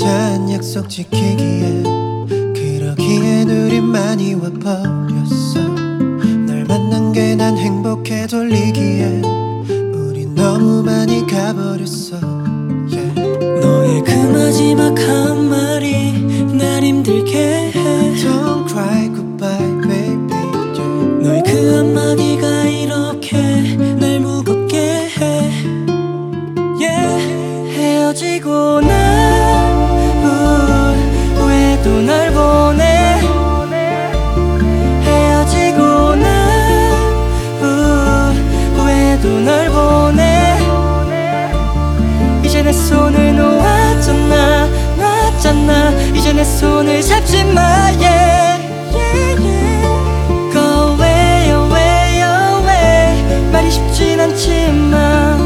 짠 약속 지키기에 그러기엔 우린 많이 와버렸어. 널 만난 게 난 행복해 돌리기에 우린 너무 많이 가버렸어. 너의 그 마지막 한말이 날 힘들게 해. Don't cry goodbye baby. 너의 그 한마디가 이렇게 날 무겁게 해. 헤어지고 난 후에도 널 보내. 헤어지고 난 후에도 널 보내. 이제 내 손을 놓았잖아, 놨잖아. 이제 내 손을 잡지 마. Go away, away, away. 말이 쉽진 않지만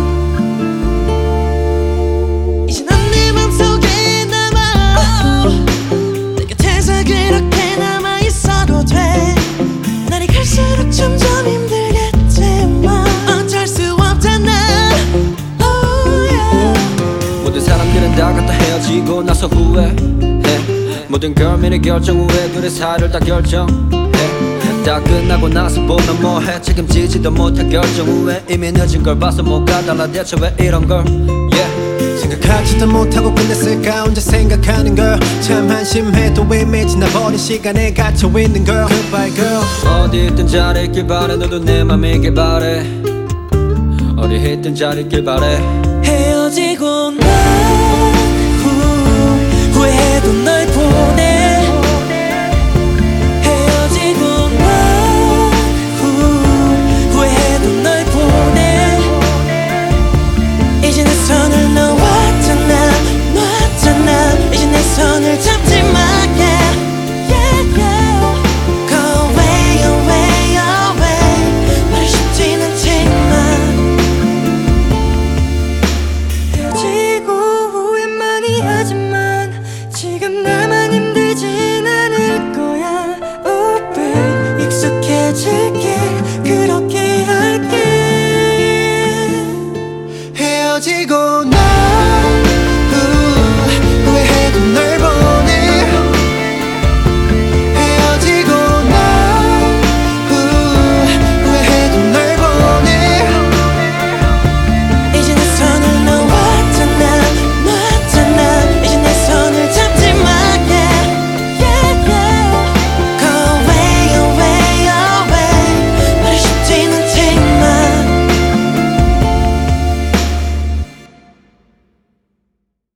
이제 넌 내 맘속에 남아. 내 곁에서 그렇게 남아있어도 돼. 날이 갈수록 점점 힘들겠지만 어쩔 수 없잖아. Oh yeah. 모든 사람들은 다 갖다 헤어지고 나서 후회해. 모든 걸미의 결정 후에 둘의 사이를 다 결정해. 다 끝나고 나서 보면 뭐해. 책임지지도 못할 결정 후에 이미 늦은 걸 봐서 뭐가 달라 대체 왜 이런 걸. 생각하지도 못하고 끝냈을까 혼자 생각하는 걸. 참 한심해도 이미 지나버린 시간에 갇혀있는 걸. Goodbye girl. 어디 있든 잘 있길 바래. 너도 내 맘이길 바래. 어디 있든 잘 있길 바래. 헤어지고 난